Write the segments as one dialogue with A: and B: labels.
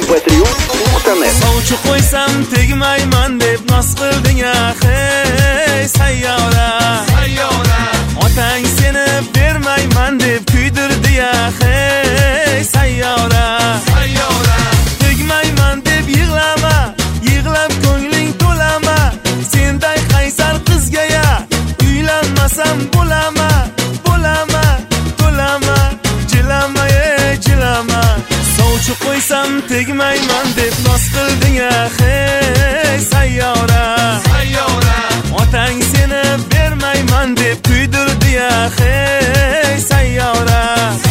A: mp3.net.
B: Sovchi qo'ysam tegmayman deb nos qilding axey sayyora. Otang seni bermayman deb kuydirdi axey sayyora. Tegmayman deb yig'lama, yig'lab ko'ngling to'lama. Senday qaysar qizga ya uylanmasam bo'lama, to'lama, jilama jilama. Sovchi qo'ysam tegmayman deb nos qilding axey sayyora. Otang seni bermayman deb kuydirdi axey sayyora.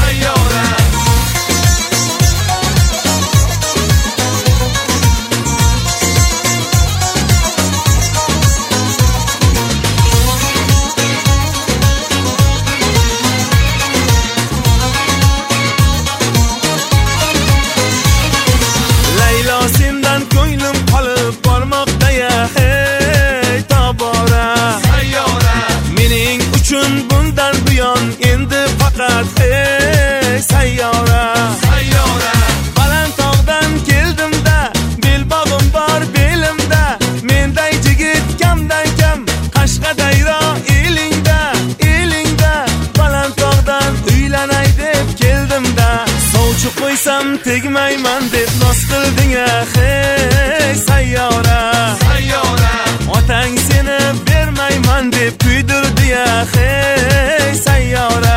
B: Laylo sendan ko'nglim qolib bormoqda axey tobora. Mening uchun bundan buyon endi faqat hey sayyora. Baland tog'dan keldim-da, belbog'im bor belimda. Menday jigit kamdan kam, Qashqadayro elingda. Baland tog'dan uylanay deb keldim-da. Sovchi qo'ysam tegmayman deb nos qilding axey sayyora. Otang seni bermayman deb kuydirdi axey sayyora.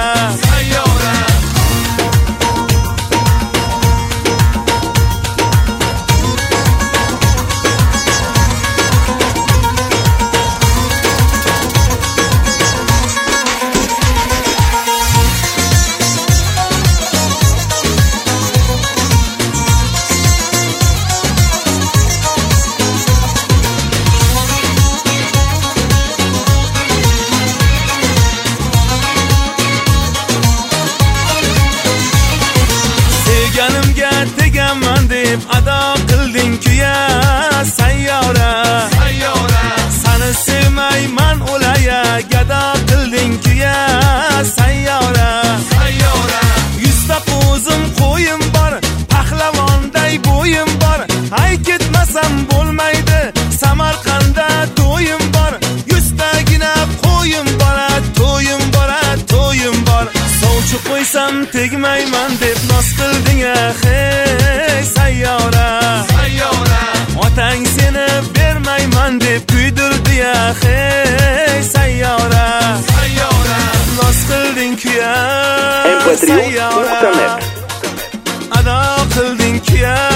B: Sevganimga tegaman deb ado qilding-ku ya sayyora. Seni sevmayman o'laya gado qilding-ku ya sayyora. Yuzta qo'zim qo'yim bor, pahlavonday bo'yim bor. Ay ketmasam bo'lmaydi, Samarqandda to'yim bor. Yuztagina qo'yim bor, to'yim bor. Sovchi qo'ysam tegmayman deb nos qilding axey sayyora. Otang seni bermayman deb kuydirdi axey sayyora. Nos qilding-ku ya
A: mp3.net.
B: ado qilding-ku ya